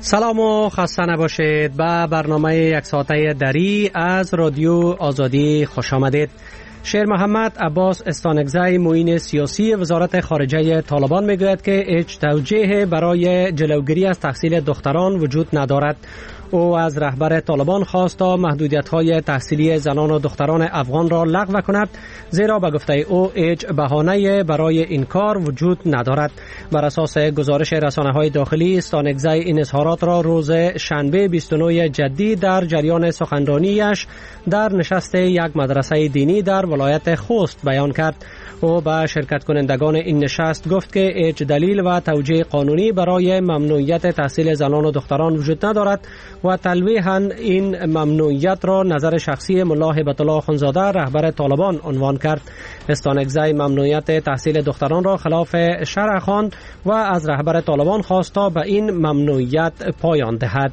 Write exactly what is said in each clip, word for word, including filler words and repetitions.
سلام و خسته نباشید. به برنامه یک ساعته دری از رادیو آزادی خوش آمدید. شیر محمد عباس استانکزی معین سیاسی وزارت خارجه طالبان میگوید که هیچ توجیه برای جلوگیری از تحصیل دختران وجود ندارد. او از رهبر طالبان خواست تا محدودیت‌های تحصیلی زنان و دختران افغان را لغو کند، زیرا به گفته او هیچ بهانه‌ای برای این کار وجود ندارد. بر اساس گزارش رسانه‌های داخلی، استانکزی این اظهارات را روز شنبه بیست و نه جدی در جریان سخنرانیش در نشست یک مدرسه دینی در ولایت خوست بیان کرد. او به شرکت کنندگان این نشست گفت که هیچ دلیل و توجیه قانونی برای ممنوعیت تحصیل زنان و دختران وجود ندارد و تلویحاً این ممنوعیت را نظر شخصی ملا هیبت الله اخوندزاده رهبر طالبان عنوان کرد. استانکزی ممنوعیت تحصیل دختران را خلاف شرع خواند و از رهبر طالبان خواست تا به این ممنوعیت پایان دهد.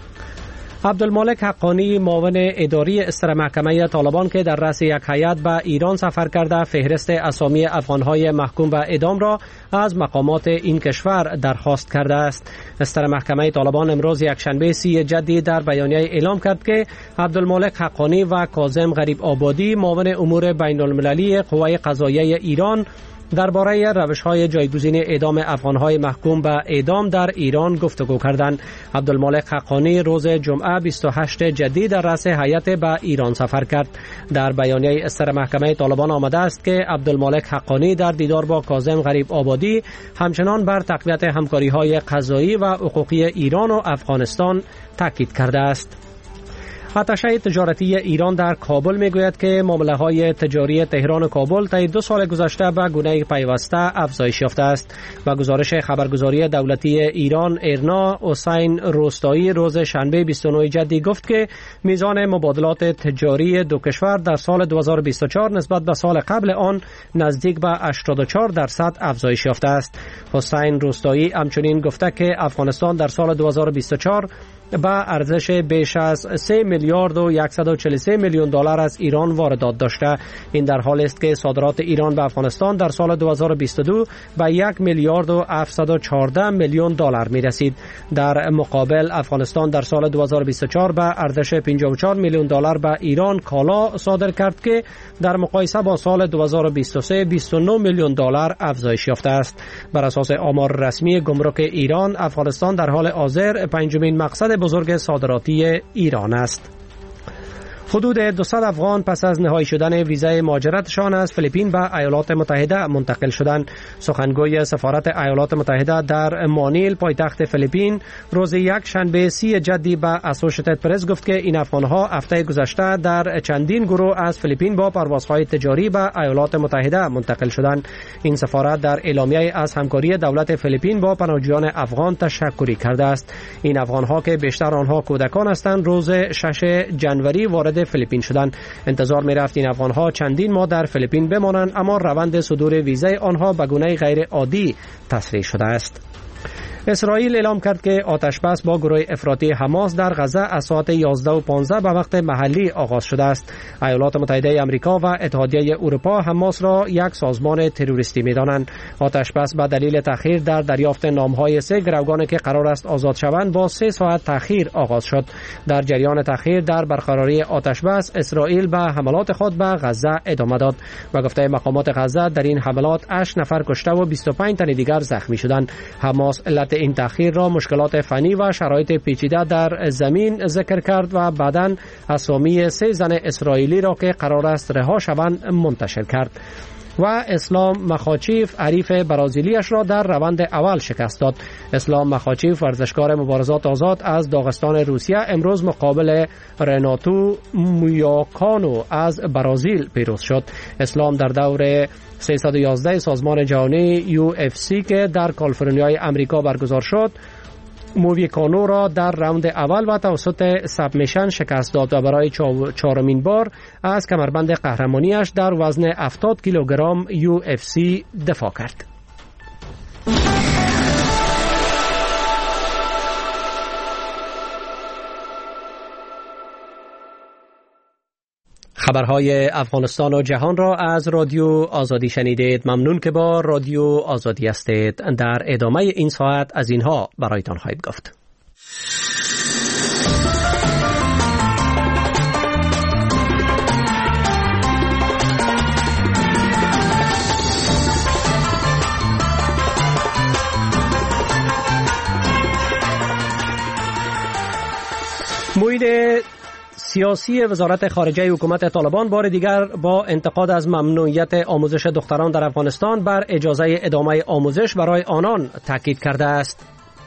عبدالمالک حقانی معاون اداری استر محکمه طالبان که در رأس یک هیئت به ایران سفر کرده فهرست اسامی افغانهای محکوم به اعدام را از مقامات این کشور درخواست کرده است. استر محکمه طالبان امروز یکشنبه سی جدی در بیانیه اعلام کرد که عبدالمالک حقانی و کاظم غریب آبادی معاون امور بین المللی قوه قضاییه ایران درباره روش‌های جایگزین اعدام افغان‌های محکوم به اعدام در ایران گفتگو کردند. عبدالمالک حقانی روز جمعه بیست و هشت جدی در رأس هیئت به ایران سفر کرد. در بیانیه استر محکمه طالبان آمده است که عبدالمالک حقانی در دیدار با کاظم غریب آبادی همچنان بر تقویت همکاری‌های قضایی و حقوقی ایران و افغانستان تاکید کرده است. اتشه تجارتی ایران در کابل میگوید که معامله‌های تجاری تهران و کابل طی دو سال گذشته به گونه پیوسته افزایش یافته است. و گزارش خبرگزاری دولتی ایران ایرنا حسین روستایی روز شنبه بیست و نه جدی گفت که میزان مبادلات تجاری دو کشور در سال دو هزار و بیست و چهار نسبت به سال قبل آن نزدیک به هشتاد و چهار درصد افزایش یافته است. حسین روستایی همچنین گفته که افغانستان در سال دو هزار و بیست و چهار با ارزش بیش از سه میلیارد و صد و چهل و سه میلیون دلار از ایران واردات داشته. این در حالی است که صادرات ایران به افغانستان در سال دو هزار و بیست و دو به یک میلیارد و هفتصد و چهارده میلیون دلار می رسید. در مقابل افغانستان در سال دو هزار و بیست و چهار به ارزش پنجاه و چهار میلیون دلار به ایران کالا صادر کرد که در مقایسه با سال دو هزار و بیست و سه بیست و نه میلیون دلار افزایش یافته است. بر اساس آمار رسمی گمرک ایران، افغانستان در حال حاضر پنجمین مقصد بزرگ صادراتی ایران است. حدود دویست افغان پس از نهایی شدن ویزای مهاجرتشان از فیلیپین به ایالات متحده منتقل شدند. سخنگوی سفارت ایالات متحده در مانیل پایتخت فیلیپین روز یک شنبه سی جدی به اسوشیتد پرس گفت که این افغانها هفته گذشته در چندین گروه از فیلیپین با پروازهای تجاری به ایالات متحده منتقل شدند. این سفارت در اعلامیه از همکاری دولت فیلیپین با پناهجویان افغان تشکری کرده است. این افغانها که بیشتر آنها کودکان هستند روز شش جنوری وارد فیلیپین شدند. انتظار می رفت این افغانها چندین ماه در فیلیپین بمانند، اما روند صدور ویزای آنها به گونه غیر عادی تسریع شده است. اسرائیل اعلام کرد که آتش بس با گروه افراطی حماس در غزه از ساعت یازده و پانزده به وقت محلی آغاز شده است. ایالات متحده آمریکا و اتحادیه اروپا حماس را یک سازمان تروریستی می‌دانند. آتش بس به دلیل تأخیر در دریافت نام‌های سه گروگانی که قرار است آزاد شوند با سه ساعت تأخیر آغاز شد. در جریان تأخیر در برقراری آتش بس، اسرائیل به حملات خود به غزه ادامه داد و گفته مقامات غزه در این حملات هشت نفر کشته و بیست و پنج تن دیگر زخمی شدند. حماس علت این تأخیر را مشکلات فنی و شرایط پیچیده در زمین ذکر کرد و بعداً اسامی سه زن اسرائیلی را که قرار است رها شوند منتشر کرد. و اسلام مخاچیف حریف برازیلیش را در روند اول شکست داد. اسلام مخاچیف ورزشکار مبارزات آزاد از داغستان روسیه امروز مقابل رناتو مویاکانو از برازیل پیروز شد. اسلام در دور سیصد و یازده سازمان جهانی یو اف سی که در کالیفرنیای امریکا برگزار شد، مویکانو را در راند اول و توسط سبمیشن شکست داد و برای چهارمین بار از کمربند قهرمانیش در وزن هفتاد کیلوگرم یو اف سی دفاع کرد. خبرهای افغانستان و جهان را از رادیو آزادی شنیدید. ممنون که با رادیو آزادی هستید. در ادامه این ساعت از اینها برایتان خواهید گفت. معین سیاسی وزارت خارجه حکومت طالبان بار دیگر با انتقاد از ممنوعیت آموزش دختران در افغانستان بر اجازه ادامه آموزش برای آنان تاکید کرده است.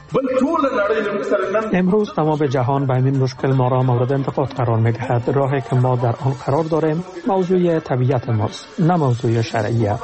امروز تمام جهان به این مشکل ما را مورد انتقاد قرار می دهد. راهی که ما در آن قرار داریم موضوع طبیعت ماست، نه موضوع شرعیت.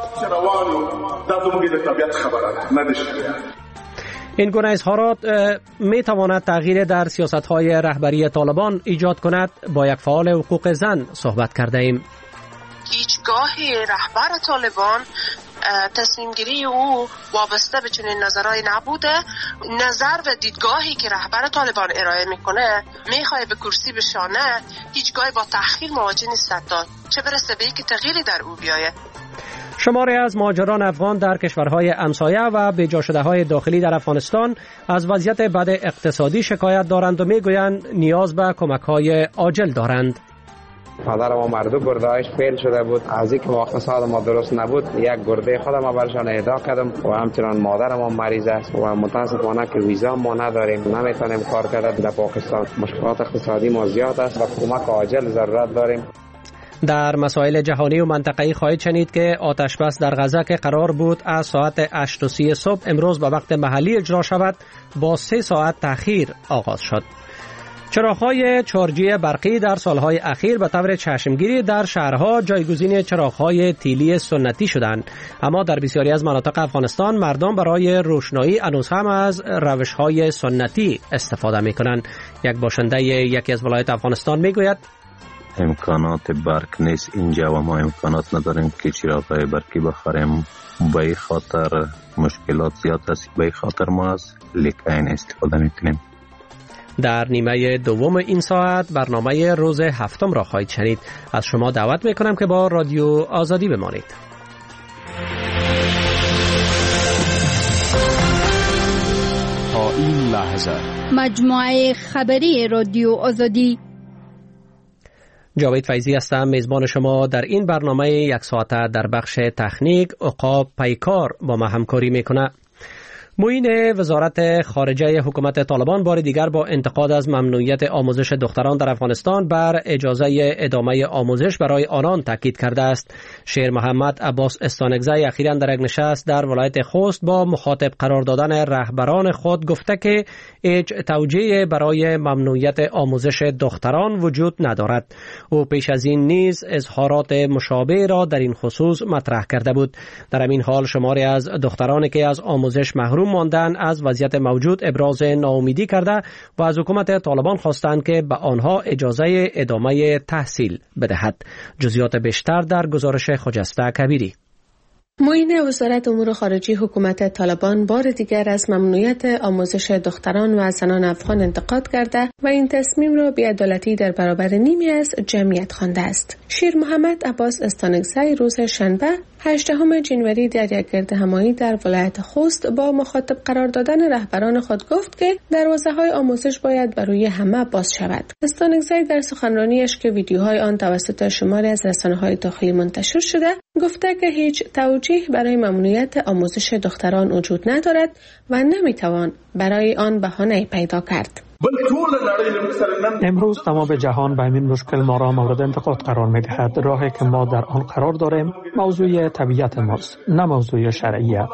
این گونه اظهارات می تواند تغییر در سیاست های رهبری طالبان ایجاد کند. با یک فعال حقوق زن صحبت کرده ایم. هیچگاه رهبر طالبان تصمیم گیری او وابسته به چنین نظرهای نبوده. نظر و دیدگاهی که رهبر طالبان ارائه میکنه میخواه به کرسی بشانه، هیچگاه با تأخیر مواجه نیست داد، چه برسه به اینکه تغییری در او بیاید. شماری از مهاجران افغان در کشورهای همسایه و به جا شده های داخلی در افغانستان از وضعیت بد اقتصادی شکایت دارند و میگویند نیاز به کمک‌های عاجل دارند. مادر ما مردو گردهایش فیل شده بود، از اینکه اقتصاد ما درست نبود یک گرده خودم برشان اهدا کردم و همچنان مادر ما مریض است و متاسفانه که ویزا ما نداریم، نمیتونیم کار کردن در پاکستان. مشکلات اقتصادی ما زیاد است و کمک عاجل ضرورت داریم. در مسائل جهانی و منطقه‌ای خواهید شنید که آتش بس در غزه که قرار بود از ساعت هشت و سی صبح امروز به وقت محلی اجرا شود با سه ساعت تأخیر آغاز شد. چراغ‌های چارجی برقی در سالهای اخیر به طور چشمگیری در شهرها جایگزین چراغ‌های تیلی سنتی شدند، اما در بسیاری از مناطق افغانستان مردم برای روشنایی هنوز هم از روش‌های سنتی استفاده می‌کنند. یک باشنده یکی از ولایات افغانستان می‌گوید امکانات برق نیست اینجا و ما امکانات نداریم که چراغ‌های برقی بخریم. به این خاطر مشکلات زیاد است، به این خاطر ما از لیکین استفاده می‌کنیم. در نیمه دوم این ساعت برنامه روز هفتم را خواهید شنید. از شما دعوت میکنم که با رادیو آزادی بمانید. تا این لحظه مجموعه خبری رادیو آزادی. جاوید فیضی هستم، میزبان شما در این برنامه یک ساعته. در بخش تکنیک عقاب پیکار با ما همکاری میکنه. معین وزارت خارجه حکومت طالبان بار دیگر با انتقاد از ممنوعیت آموزش دختران در افغانستان بر اجازه ادامه آموزش برای آنان تاکید کرده است. شیر محمد عباس استانکزی اخیراً در یک نشست در ولایت خوست با مخاطب قرار دادن رهبران خود گفته که هیچ توجیهی برای ممنوعیت آموزش دختران وجود ندارد. او پیش از این نیز اظهارات مشابه را در این خصوص مطرح کرده بود. در همین حال شماری از دخترانی که از آموزش محروم ماندن از وضعیت موجود ابراز ناامیدی کرده و از حکومت طالبان خواستند که به آنها اجازه ادامه تحصیل بدهد. جزئیات بیشتر در گزارش خجسته کبیری. معین وزارت امور خارجه حکومت طالبان بار دیگر از ممنوعیت آموزش دختران و زنان افغان انتقاد کرده و این تصمیم را بی‌عدالتی در برابر نیمی از جمعیت خوانده است. شیر محمد عباس استانکزی روز شنبه هجدهم ژانویه در یک گردهمایی در ولایت خوست با مخاطب قرار دادن رهبران خود گفت که دروازه‌های آموزش باید برای همه باز شود. استانکزی در سخنرانیش که ویدیوهای آن توسط شماری از رسانه‌های داخلی منتشر شده گفته که هیچ توجیه برای ممنوعیت آموزش دختران وجود ندارد و نمیتوان برای آن بهانه پیدا کرد. امروز تمام جهان به این مشکل ما را مورد انتقاد قرار می دهد. راهی که ما در آن قرار داریم موضوع طبیعت ماست، نه موضوع شرعیت.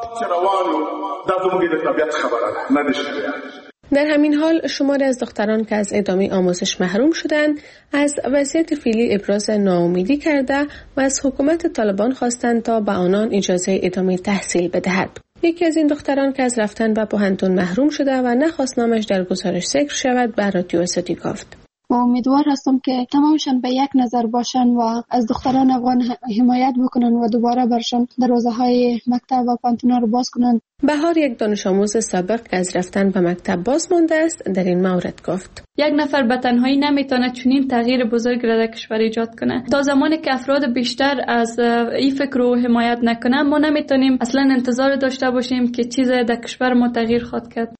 در همین حال شماری از دختران که از ادامه آموزش محروم شدند از وضعیت فعلی ابراز ناامیدی کرده و از حکومت طالبان خواستند تا به آنان اجازه ادامه تحصیل بدهد. یکی از این دختران که از رفتن به پوهنتون محروم شده و نخواست نامش در گزارش ذکر شود به رادیو آزادی گفت: و امیدوار هستم که تمامشان به یک نظر باشن و از دختران افغان حمایت بکنن و دوباره برشان دروازه‌های مکتب و پانتونا رو باز کنن. بهار یک دانش آموز سابق که از رفتن به مکتب باز مانده است در این مورد گفت: یک نفر به تنهایی نمیتونه چنین تغییر بزرگ را در کشور ایجاد کنه. تا زمانی که افراد بیشتر از این فکر رو حمایت نکنن ما نمیتونیم اصلا انتظار داشته باشیم که چیزی در کشور ما تغییر خواهد کرد.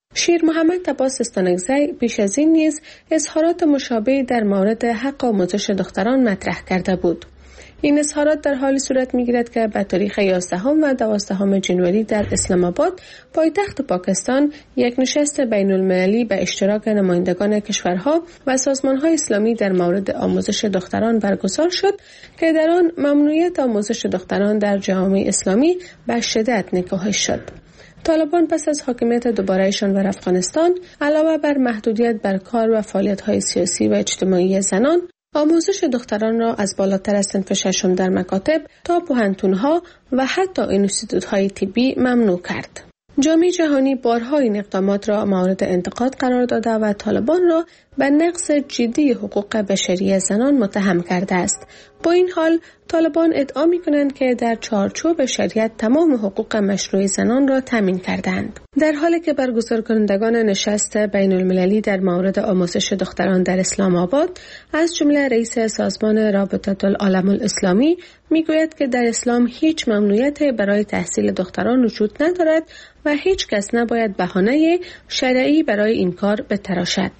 شیر محمد عباس استانکزی پیش از این نیز اظهارات مشابه در مورد حق آموزش دختران مطرح کرده بود. این اظهارات در حالی صورت می‌گیرد که به تاریخ یازدهم و دوازدهم ژانویه در اسلام آباد پایتخت پاکستان یک نشست بین المللی به اشتراک نمایندگان کشورها و سازمان‌های اسلامی در مورد آموزش دختران برگزار شد که در آن ممنوعیت آموزش دختران در جامعه اسلامی به شدت نکوهش شد. طالبان پس از حاکمیت دوباره‌شان بر افغانستان علاوه بر محدودیت بر کار و فعالیت‌های سیاسی و اجتماعی زنان، آموزش دختران را از بالاتر از صنف ششم در مکاتب تا پوهنتون‌ها و حتی انستیتوت‌های طبی ممنوع کرد. جامعه جهانی بارها این اقدامات را مورد انتقاد قرار داده و طالبان را به نقض جدی حقوق بشری زنان متهم کرده است. با این حال طالبان ادعا می‌کنند که در چارچوب شریعت تمام حقوق مشروع زنان را تامین کردند. در حالی که برگزار کنندگان نشست بین المللی در مورد آموزش دختران در اسلام آباد از جمله رئیس سازمان رابطه العالم الاسلامی میگوید که در اسلام هیچ ممنوعیت برای تحصیل دختران وجود ندارد و هیچ کس نباید بهانه شرعی برای این کار بتراشد.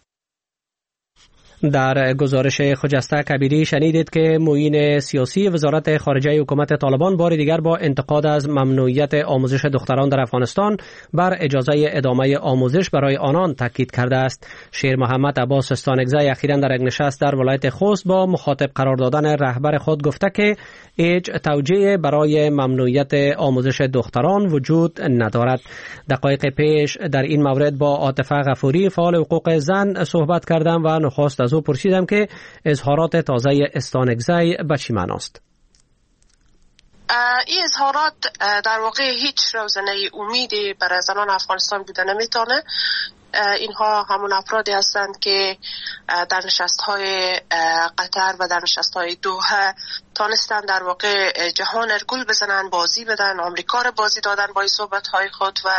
در گزارش خجسته کبیری شنیدید که معین سیاسی وزارت خارجه حکومت طالبان بار دیگر با انتقاد از ممنوعیت آموزش دختران در افغانستان بر اجازه ادامه آموزش برای آنان تاکید کرده است. شیر محمد عباس استانکزی اخیراً در یک نشست در ولایت خوست با مخاطب قرار دادن رهبر خود گفته که هیچ توجیه برای ممنوعیت آموزش دختران وجود ندارد. دقایق پیش در این مورد با عاطفه غفوری فعال حقوق زن صحبت کردم و نخست از او پرسیدم که اظهارات تازه استانکزی به چی معناست. این اظهارات در واقع هیچ روزنه امیدی برای زنان افغانستان بوده نمیتونه. اینها همون افرادی هستند که در نشست‌های قطر و در نشست‌های دوحه تانستن در واقع جهان ارگول بزنن، بازی بدن، آمریکا رو بازی دادن با این صحبت‌های خود و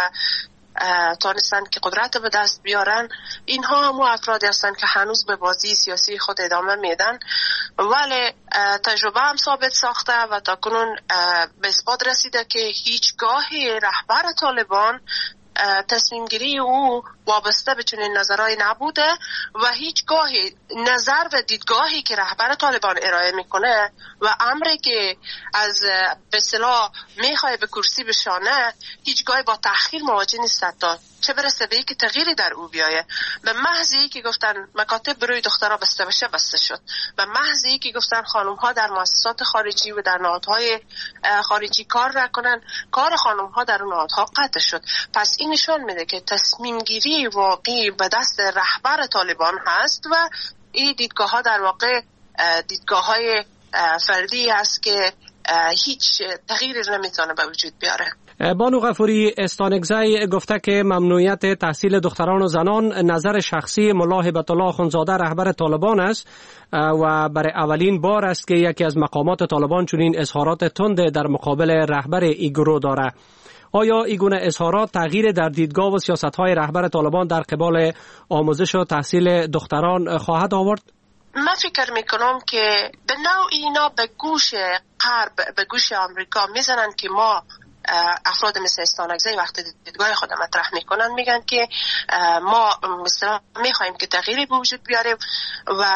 تانستن که قدرت به دست بیارن. اینها همون افرادی هستند که هنوز به بازی سیاسی خود ادامه میدن، ولی تجربه هم ثابت ساخته و تا کنون به اثبات رسیده که هیچگاهی رهبر طالبان تصمیم گیری او وابسته به چنین نظرهایی نبوده و هیچگاهی نظر و دیدگاهی که رهبر طالبان ارائه میکنه و امری که از به اصطلاح میخواد به کرسی بشانه هیچگاهی با تأخیر مواجه نیست، تا چه برسه به اینکه تغییری در او بیایه. به محضی که گفتن مکاتب برای دخترها بسته بشه بسته شد، به محضی که گفتن خانم ها در مؤسسات خارجی و در نهادهای خارجی کار نکنن، کار خانم ها در اون نهادها قطع شد. پس این نشان میده که تصمیم گیری واقعی به دست رهبر طالبان هست و این دیدگاه ها در واقع دیدگاه های فردی هست که هیچ تغییری نمیتونه به وجود بیاره. بانو غفوری، استانکزی گفته که ممنوعیت تحصیل دختران و زنان نظر شخصی ملا هبت الله اخوندزاده رهبر طالبان است و برای اولین بار است که یکی از مقامات طالبان چنین اظهارات تند در مقابل رهبر این گروه داره. آیا این گونه اظهارات تغییر در دیدگاه و سیاست‌های رهبر طالبان در قبال آموزش و تحصیل دختران خواهد آورد؟ من فکر میکنم که به نوعی اینا به گوش غرب، به گوش آمریکا میزنن که ما افراد مثل استانکزی وقتی دیدگاه خود مطرح میکنن میگن که ما مثلا میخوایم که تغییری به وجود بیاریم و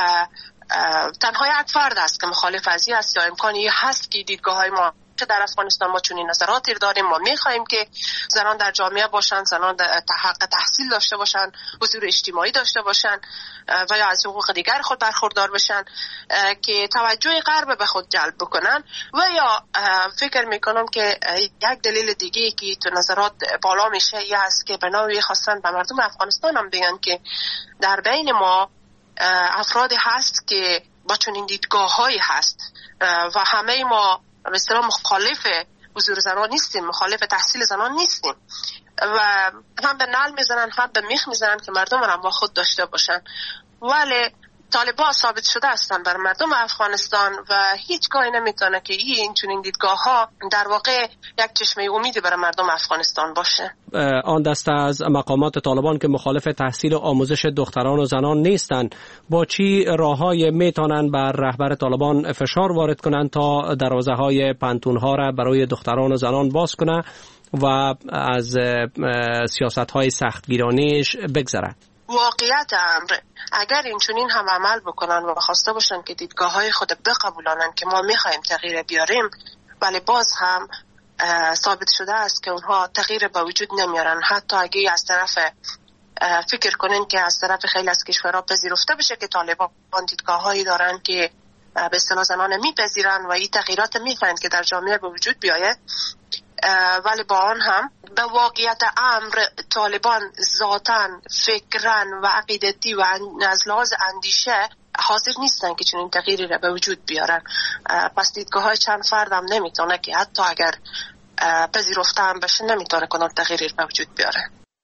تنها یک فرد است که مخالف ازی است یا امکانی هست که دیدگاه های ما که در افغانستان ما چنین نظراتی داریم. ما میخوایم که زنان در جامعه باشن، زنان حق تحصیل داشته باشن، حضور اجتماعی داشته باشن و یا از حقوق دیگر خود برخوردار بشن که توجه غرب به خود جلب بکنن. و یا فکر میکنم که یک دلیل دیگه که تو نظرات بالا میشه یه هست که به نوعی خواستن به مردم افغانستان هم بگن که در بین ما افرادی هست که با چنین دیدگاه‌هایی هست و همه ما مثلا مخالف حضور زنان نیستیم، مخالف تحصیل زنان نیستیم و هم به نعل میزنن هم به میخ میزنن که مردم هم با خود داشته باشن. ولی طالبان ثابت شده هستن بر مردم افغانستان و هیچگاهی نمیتونه که این چنین دیدگاه ها در واقع یک چشمه امیدی برای مردم افغانستان باشه. آن دسته از مقامات طالبان که مخالف تحصیل و آموزش دختران و زنان نیستند، با چی راههای میتونن بر رهبر طالبان فشار وارد کنن تا دروازه های پانتون ها را برای دختران و زنان باز کنه و از سیاست های سختگیرانیش بگذرد. واقعیت امر اگر این چنین هم عمل بکنن و خواسته باشن که دیدگاه های خود بقبولانن که ما میخوایم تغییر بیاریم، ولی باز هم ثابت شده است که اونها تغییر به وجود نمیارن. حتی اگه از طرف فکر کنن که از طرف خیلی از کشورها پذیرفته بشه که طالبان دیدگاه هایی دارن که به اصطلاح زنان میپذیرن و این تغییرات میخواین که در جامعه به وجود بیاید، ولی با آن هم به واقعیت امر طالبان ذاتاً فکراً و عقیدتی و از لحاظ اندیشه حاضر نیستن که چنین تغییری را به وجود بیارن. پس دیدگاه های چند فرد هم نمیتونه که حتی اگر پذیرفته هم بشه نمیتونه کنن تغییری به وجود بیاره.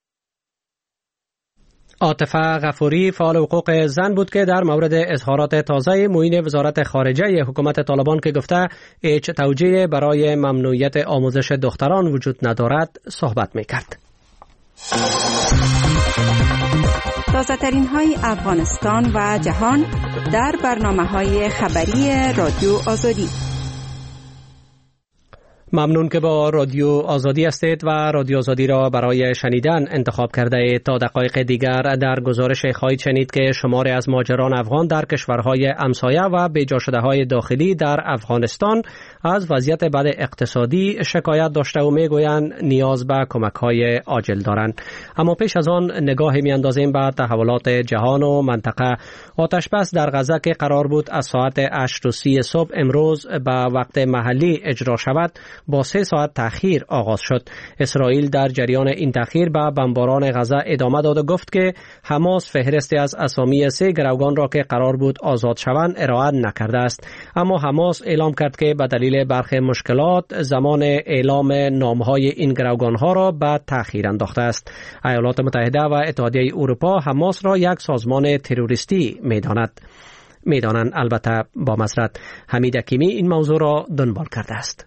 عاطفه غفوری فعال حقوق زن بود که در مورد اظهارات تازه معین وزارت خارجه حکومت طالبان که گفته هیچ توجیه برای ممنوعیت آموزش دختران وجود ندارد صحبت میکرد. تازه ترین های افغانستان و جهان در برنامه های خبری رادیو آزادی. ممنون که با رادیو آزادی هستید و رادیو آزادی را برای شنیدن انتخاب کرده اید. تا دقایق دیگر در گزارش خواهید شنید که شماری از مهاجران افغان در کشورهای همسایه و بیجا شده های داخلی در افغانستان از وضعیت بد اقتصادی شکایت داشته و میگویند نیاز به کمک های عاجل دارند. اما پیش از آن نگاهی میاندازیم به تحولات جهان و منطقه. آتش بس در غزه که قرار بود از ساعت هشت و سی صبح امروز به وقت محلی اجرا شود با سه ساعت تأخیر آغاز شد. اسرائیل در جریان این تأخیر به بمباران غزه ادامه داد و گفت که حماس فهرستی از اسامی سه گروگان را که قرار بود آزاد شوند ارائه نکرده است. اما حماس اعلام کرد که به دلیل برخی مشکلات زمان اعلام نامهای این گروگانها را به تأخیر انداخته است. ایالات متحده و اتحادیه اروپا حماس را یک سازمان تروریستی می‌داند. می‌دانند. البته با مسرت حمید حکیمی این موضوع را دنبال کرده است.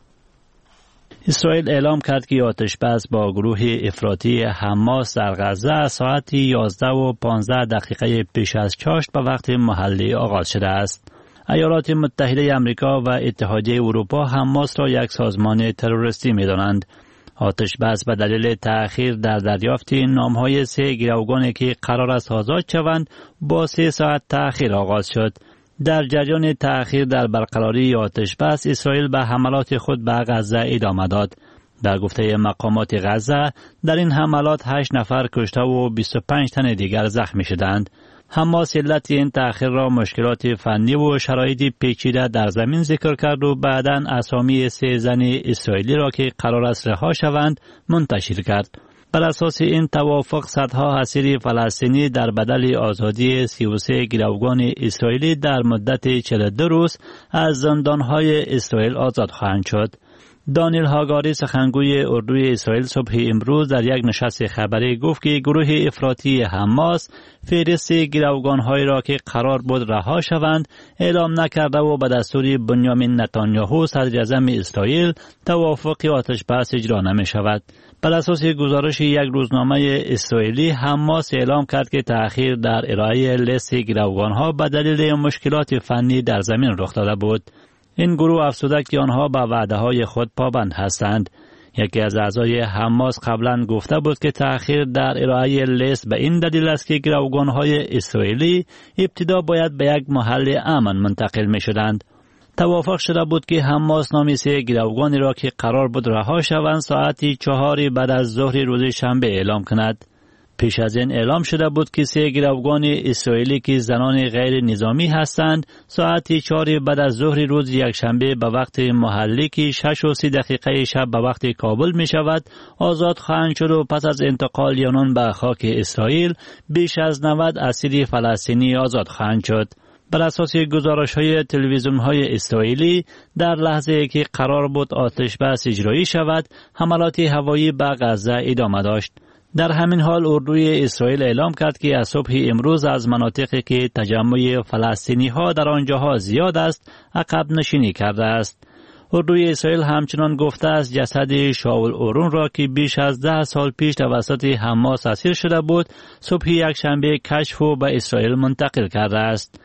اسرائیل اعلام کرد که آتش بس با گروه افراطی حماس در غزه ساعت یازده و پانزده دقیقه پیش از چاشت به وقت محلی آغاز شده است. ایالات متحده آمریکا و اتحادیه اروپا حماس را یک سازمان تروریستی می‌دانند. آتش بس به دلیل تأخیر در دریافت نام‌های سه گروگانی که قرار است آزاد شوند با سه ساعت تأخیر آغاز شد. در جریان تأخیر در برقراری آتش بس، اسرائیل به حملات خود به غزه ادامه داد. در گفته مقامات غزه، در این حملات هشت نفر کشته و بیست و پنج تن دیگر زخمی شدند. حماس علت این تأخیر را مشکلات فنی و شرایط پیچیده در زمین ذکر کرد و بعداً اسامی سه زن اسرائیلی را که قرار است رها شوند منتشر کرد. بر اساس این توافق صدها اسیر فلسطینی در بدل آزادی سی و سه گروگان اسرائیلی در مدت چهل و دو روز از زندانهای اسرائیل آزاد خواهند شد. دانیل هاگاری سخنگوی اردوی اسرائیل صبح امروز در یک نشست خبری گفت که گروه افراطی حماس فهرست گروگان‌هایی را که قرار بود رها شوند اعلام نکرده و به دستور بنیامین نتانیاهو صدر اعظم اسرائیل توافق آتش بس اجرا نمی شود. بر اساس گزارش یک روزنامه اسرائیلی، حماس اعلام کرد که تأخیر در ارائه لیست گروگان‌ها به دلیل مشکلات فنی در زمین رخ داده بود. این گروه افزوده که آنها به وعده‌های خود پابند هستند. یکی از اعضای حماس قبلا گفته بود که تأخیر در ارائه لیست به این دلیل است که گروگان‌های اسرائیلی ابتدا باید به یک محل امن منتقل می شدند. توافق شده بود که حماس نام سه گروگانی را که قرار بود رها شوند ساعتی چهار بعد از ظهر روز شنبه اعلام کند. پیش از این اعلام شده بود که سه گروگان اسرائیلی که زنان غیر نظامی هستند ساعت چهار بعد از ظهر روز یکشنبه به وقت محلی که شش و سی دقیقه شب به وقت کابل می شود آزاد خواهند شد و پس از انتقال یانون به خاک اسرائیل بیش از نود اسیر فلسطینی آزاد خواهند شد. بر اساس گزارش های تلویزیون های اسرائیلی در لحظه که قرار بود آتش بس اجرایی شود حملات هوایی به غزه ادامه داشت. در همین حال اردوی اسرائیل اعلام کرد که از صبح امروز از مناطقی که تجمع فلسطینی ها در آنجاها زیاد است عقب نشینی کرده است. اردوی اسرائیل همچنان گفته است جسد شاول اورون را که بیش از ده سال پیش توسط حماس اسیر شده بود صبح یک شنبه کشف و به اسرائیل منتقل کرده است.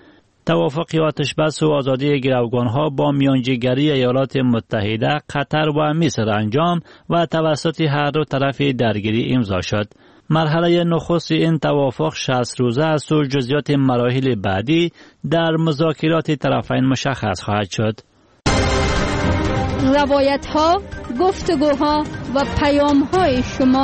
توافق آتش بس و آزادی گروگانها با میانجیگری ایالات متحده، قطر و مصر انجام و توسط هر دو طرف درگیری امضا شد. مرحله نخست این توافق شصت روزه است و جزئیات مراحل بعدی در مذاکرات طرفین مشخص خواهد شد. روایت ها، گفتگوها و پیام های شما.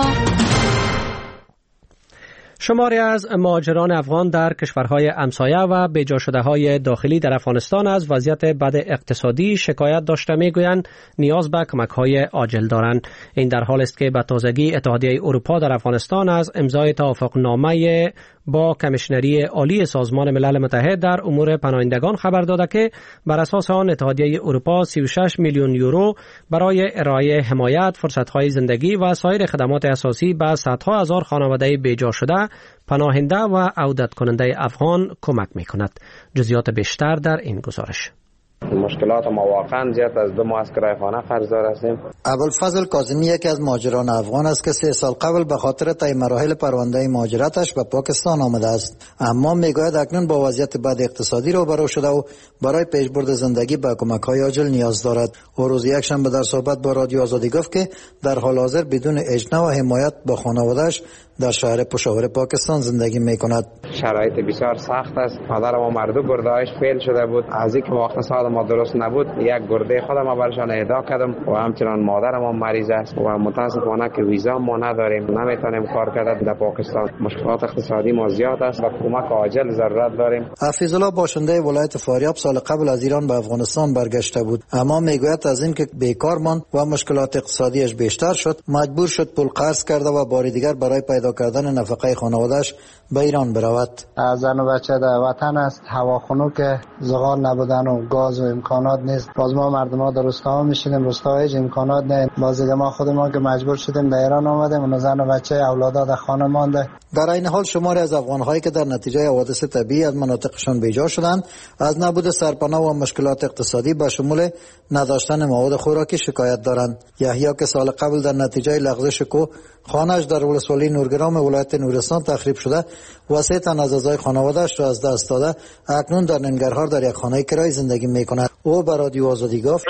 شماری از مهاجران افغان در کشورهای همسایه و بجا شده های داخلی در افغانستان از وضعیت بد اقتصادی شکایت داشته میگویند نیاز به کمک های عاجل دارند. این در حال است که به تازگی اتحادیه اروپا در افغانستان از امضای توافقنامه با کمیشنری عالی سازمان ملل متحد در امور پناهندگان خبر داده که بر اساس آن اتحادیه اروپا سی و شش میلیون یورو برای ارائه حمایت، فرصت‌های زندگی و سایر خدمات اساسی به صدها هزار خانواده بیجا شده، پناهنده و عودت کننده افغان کمک می‌کند. جزئیات بیشتر در این گزارش. مشکلات ما واقعا زیاد از دو ماه از کرایه خانه قرضدار هستیم. ابوالفضل کاظمی یکی از مهاجران افغان است که سه سال قبل به خاطر طی مراحل پرونده مهاجرتش به پاکستان آمده است، اما میگوید اکنون با وضعیت بد اقتصادی روبرو شده و برای پیشبرد زندگی به کمک‌های عاجل نیاز دارد. او روز یکشنبه در صحبت با رادیو آزادی گفت که در حال حاضر بدون اجنه و حمایت با خانواده‌اش در شهر پشاور پاکستان زندگی می‌کند. شرایط بسیار سخت است. مادر ما مردو گرده‌اش فیل شده بود. از اینکه اقتصاد ما درست نبود، یک گرده خودم برشان اهدا کردم و همچنان مادر ما مریض است و متاسفانه که ویزا ما نداریم، نمیتونیم کار کردن در پاکستان. مشکلات اقتصادی ما زیاد است و کمک عاجل ضرورت داریم. حفیظالله باشنده ولایت فاریاب سال قبل از ایران به افغانستان برگشته بود، اما میگوید از اینکه بیکار ماند و مشکلات اقتصادیش بیشتر شد، مجبور شد پول قرض کرده و بار دیگر برای پیدا کردن نفقه خانواده‌اش به ایران برود. زن و بچه در وطن است، هوا خنک، زغال نبودن و گاز و امکانات نیست. باز ما مردم ها در روستا میشینیم، روستا هیچ امکانات نه. باز دیگه ما خودمون که مجبور شدیم در ایران آمدیم و زن و بچه اولادا در خانه مانده. در این حال شماری از افغان‌هایی که در نتیجه حوادث طبیعی از مناطقشان بیجا شدند از نبود سرپناه و مشکلات اقتصادی به شمول نداشتن مواد خوراکی شکایت دارند. یحیی که سال قبل در نتیجه لغزش کوه خانه‌اش در ولسوالی نورگرام ولایت نورستان تخریب شده و سه تن از اعضای خانواده‌اش را از دست داده، اکنون در ننگرهار در یک خانه کرایه زندگی می‌کند. او به رادیو آزادی گفت: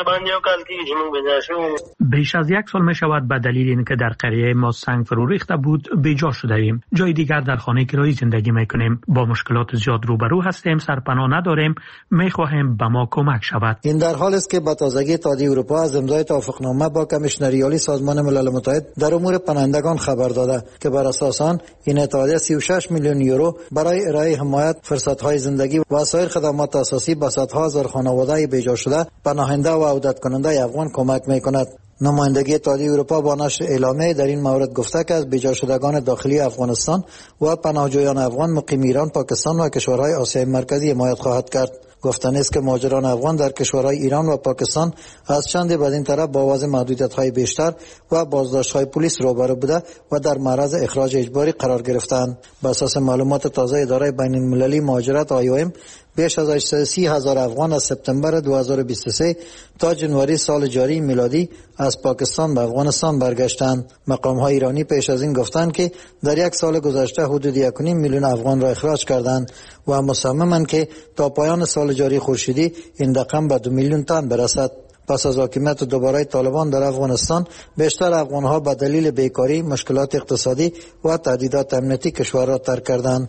بیش از یک سال می‌شود به دلیل اینکه در قریه ما سنگ فرو ریخته بود بیجا شده‌ایم. جای دیگر در خانه کرایه زندگی می‌کنیم. با مشکلات زیاد روبرو هستیم، سرپناه نداریم، می‌خواهیم به ما کمک شود. این در حال است که با تازگی اتحادیه اروپا از امضای توافقنامه با کمیشنری عالی سازمان ملل متحد در امور پناهندگان خبر داده که بر اساس آن این اتحادیه سی و شش میلیون یورو برای ارائه حمایت، فرصت‌های زندگی و سایر خدمات اساسی به صدها هزار خانواده بیجا شده، پناهنده و عودت کننده افغان کمک می‌کند. نمایندگی اتحادیه اروپا با نشر اعلامیه در این مورد گفته که از بیجا شدگان داخلی افغانستان و پناهجویان افغان مقیم ایران، پاکستان و کشورهای آسیای مرکزی حمایت خواهد کرد. گفتن است که مهاجران افغان در کشورهای ایران و پاکستان از چند بدین طرف با وضع محدودیت‌های بیشتر و بازداشت‌های پلیس روبرو بوده و در معرض اخراج اجباری قرار گرفتند. بر اساس معلومات تازه اداره بین‌المللی مهاجرت آی او ام، بیش از هشتصد و سی هزار افغان از سپتامبر دو هزار و بیست و سه تا جنوری سال جاری میلادی از پاکستان به افغانستان برگشتند. مقام‌های ایرانی پیش از این گفتند که در یک سال گذشته حدود یک و نیم میلیون افغان را اخراج کردند و مصممند که تا پایان سال جاری خورشیدی این رقم به دو میلیون تن برسد. پس از حاکمیت دوباره طالبان در افغانستان، بیشتر افغان‌ها به دلیل بیکاری، مشکلات اقتصادی و تهدیدات امنیتی کشور را ترک کردند.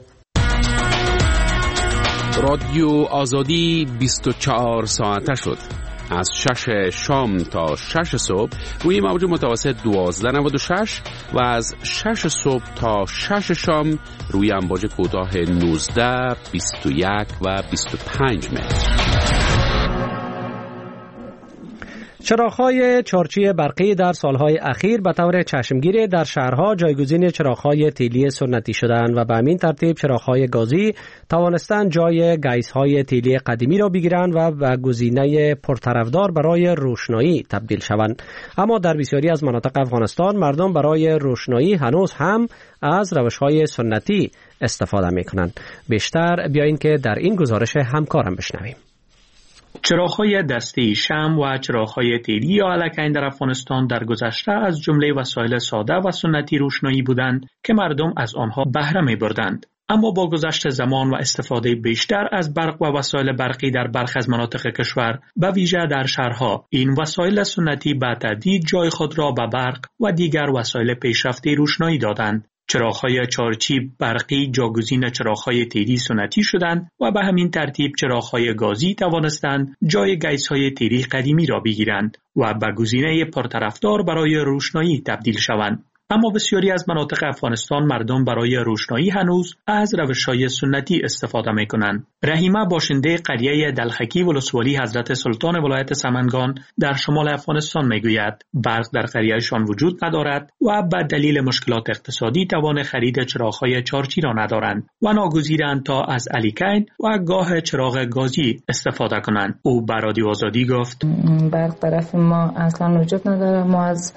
رادیو آزادی بیست و چهار ساعته شد. از شش شام تا شش صبح روی موج متوسط دوازده نود و شش و از شش صبح تا شش شام روی امواج کوتاه نوزده، بیست و یک و بیست و پنج متر. چراغ‌های چارچی برقی در سالهای اخیر به طور چشمگیر در شهرها جایگزین چراغ‌های تیلی سنتی شدند و به همین ترتیب چراغ‌های گازی توانستند جای گیس‌های تیلی قدیمی را بگیرند و به گزینه پرطرفدار برای روشنایی تبدیل شوند. اما در بسیاری از مناطق افغانستان مردم برای روشنایی هنوز هم از روش‌های سنتی استفاده می‌کنند. بیشتر بیایید که در این گزارش همکارم بشنویم. چراغ‌های دستی، شمع و چراغ‌های تیلی یا الکین در افغانستان در گذشته از جمله وسایل ساده و سنتی روشنایی بودند که مردم از آنها بهره می‌بردند. اما با گذشت زمان و استفاده بیشتر از برق و وسایل برقی در برخی از مناطق کشور، به ویژه در شهرها، این وسایل سنتی به تدریج جای خود را به برق و دیگر وسایل پیشرفته روشنایی دادند. چراغ‌های چارچیب برقی جاگزین چراغ‌های تیری سنتی شدند و به همین ترتیب چراغ‌های گازی توانستند جای گیس‌های تیری قدیمی را بگیرند و به گزینه پرطرفدار برای روشنایی تبدیل شوند. اما بسیاری از مناطق افغانستان مردم برای روشنایی هنوز از روش‌های سنتی استفاده می‌کنند. رحیمه باشنده قریه دلخکی ولسوالی حضرت سلطان ولایت سمنگان در شمال افغانستان می‌گوید برق در قریه‌شان وجود ندارد و به دلیل مشکلات اقتصادی توان خرید چراغ‌های چارچی را ندارند و ناگزیرند تا از الیکین و گاه چراغ گازی استفاده کنند. او به رادیو آزادی گفت برق طرف ما اصلا وجود نداره. ما از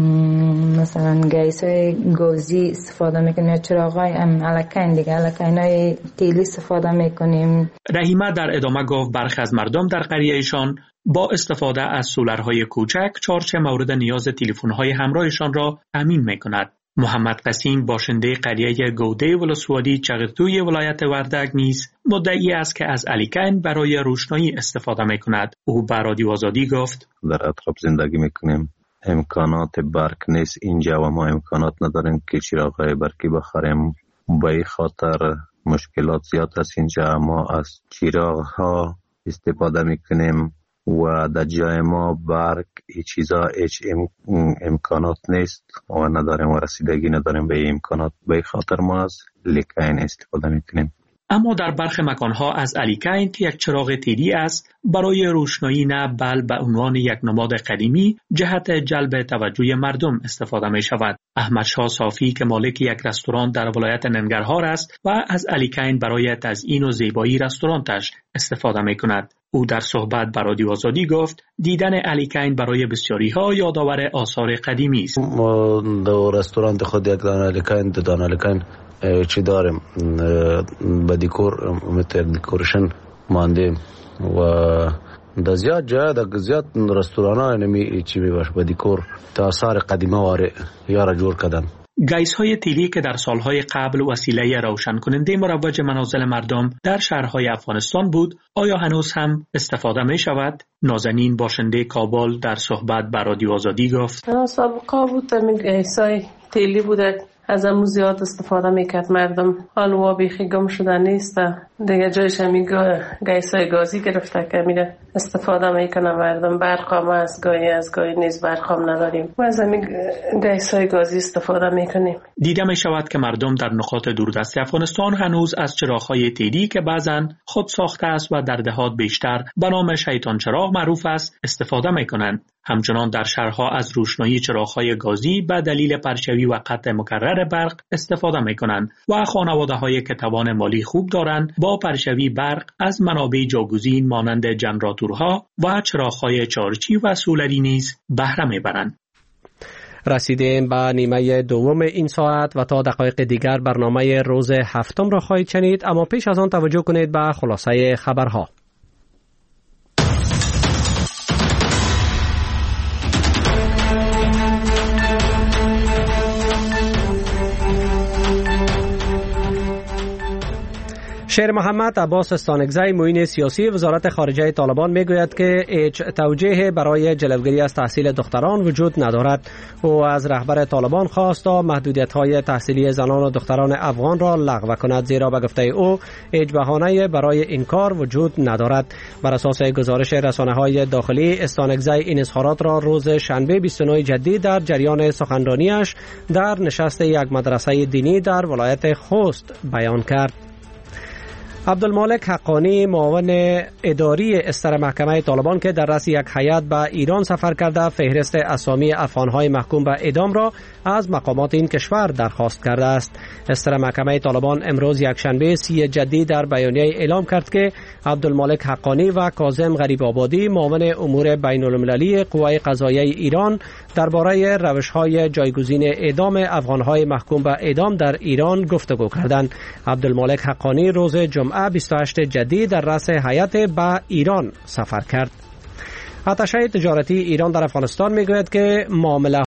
مثلا گیس‌های گازی استفاده میکنیم یا چراغ‌های الکین دیگه الکین‌های تیلی استفاده میکنیم. رحیمه در ادامه گفت برخی از مردم در قریه‌شان با استفاده از سولرهای کوچک چارچ مورد نیاز تلفن‌های همراهشان را تامین میکند. محمد قسیم باشنده قریه گوده ولسوالی چغرتوی ولایت وردگ نیز مدعی است که از الیکین برای روشنایی استفاده میکند. او به رادیو آزادی گفت در اطراف زندگی میکنیم، امکانات برق نیست اینجا و ما امکانات نداریم که چراغ‌های برقی بخریم. به این خاطر مشکلات زیاد است اینجا. ما از چراغ‌ها استفاده میکنیم و در جای ما برق این چیزا هیچ ام، امکانات نیست و نداریم و رسیدگی نداریم به این امکانات. به این خاطر ما از لیکین استفاده میکنیم. اما در برخی مکانها از الیکین که یک چراغ تیری است برای روشنایی نه بل به عنوان یک نماد قدیمی جهت جلب توجه مردم استفاده می شود. احمد شاه صافی که مالک یک رستوران در ولایت ننگرهار است و از الیکین برای تزیین و زیبایی رستورانش استفاده می کند. او در صحبت با رادیو آزادی گفت دیدن الیکین برای بسیاری ها یادآور آثار قدیمی است. ما در رستوران خود یک دانه الیکین دو دانه الیکین چی داریم با دیکور متر دیکورشن مانده و در زیاد جای در زیاد رستوران ها نمی چی می باش با دیکور تا آثار قدیمه واره یارا جور کردن. گیس های تیلی که در سالهای قبل وسیله روشن کننده مروج منازل مردم در شهرهای افغانستان بود، آیا هنوز هم استفاده می شود؟ نازنین باشنده کابل در صحبت با رادیو آزادی گفت سابقا بود گیس های تیلی بوده، از امو زیاد استفاده میکرد مردم. حالا بیخی گم شده نیست دیگه، جایش همی گیس های گازی گرفته که میره استفاده میکنه مردم. برق هم از گاهی از گاهی نیز برق هم نداریم و از همین گیس های گازی استفاده میکنیم. دیده می شود که مردم در نقاط دوردست افغانستان هنوز از چراغ‌های تیری که بعضن خود ساخته است و در دهات بیشتر به نام شیطان چراغ معروف است استفاده میکنند. همچنان در شهرها از روشنایی چراغ‌های گازی به دلیل پرچوی و قطع مکرر برق استفاده می‌کنند و خانواده‌هایی که توان مالی خوب دارند با پرچوی برق از منابع جاگزین مانند جنراتورها و چراغ‌های چارچی و سولری نیز بهره می‌برند. رسیدیم به نیمه دوم این ساعت و تا دقایق دیگر برنامه روز هفتم را خواهید شنید، اما پیش از آن توجه کنید به خلاصه خبرها. شیر محمد عباس استانکزی معین سیاسی وزارت خارجه طالبان میگوید که هیچ توجیه برای جلوگیری از تحصیل دختران وجود ندارد. او از رهبر طالبان خواست تا محدودیت‌های تحصیلی زنان و دختران افغان را لغو کند، زیرا به گفته او هیچ بهانه‌ای برای این کار وجود ندارد. بر اساس گزارش رسانه‌های داخلی، استانکزی این اظهارات را روز شنبه بیست و نه جدی در جریان سخنرانیش در نشست یک مدرسه دینی در ولایت خوست بیان کرد. عبدالمالک حقانی معاون اداری استر محکمه طالبان که در رأس یک هیئت به ایران سفر کرده فهرست اسامی افغان‌های محکوم به اعدام را از مقامات این کشور درخواست کرده است. استر محکمه طالبان امروز یک شنبه سی جدی در بیانیه اعلام کرد که عبدالمالک حقانی و کاظم غریب آبادی معاون امور بین المللی قوای قضاییه ایران درباره روش‌های جایگزین اعدام افغان‌های محکوم به اعدام در ایران گفتگو کردند. عبدالمالک حقانی روز جمعه بیست و هشت جدی در رأس هیئت به ایران سفر کرد. اتشه تجارتی ایران در افغانستان میگوید که معامله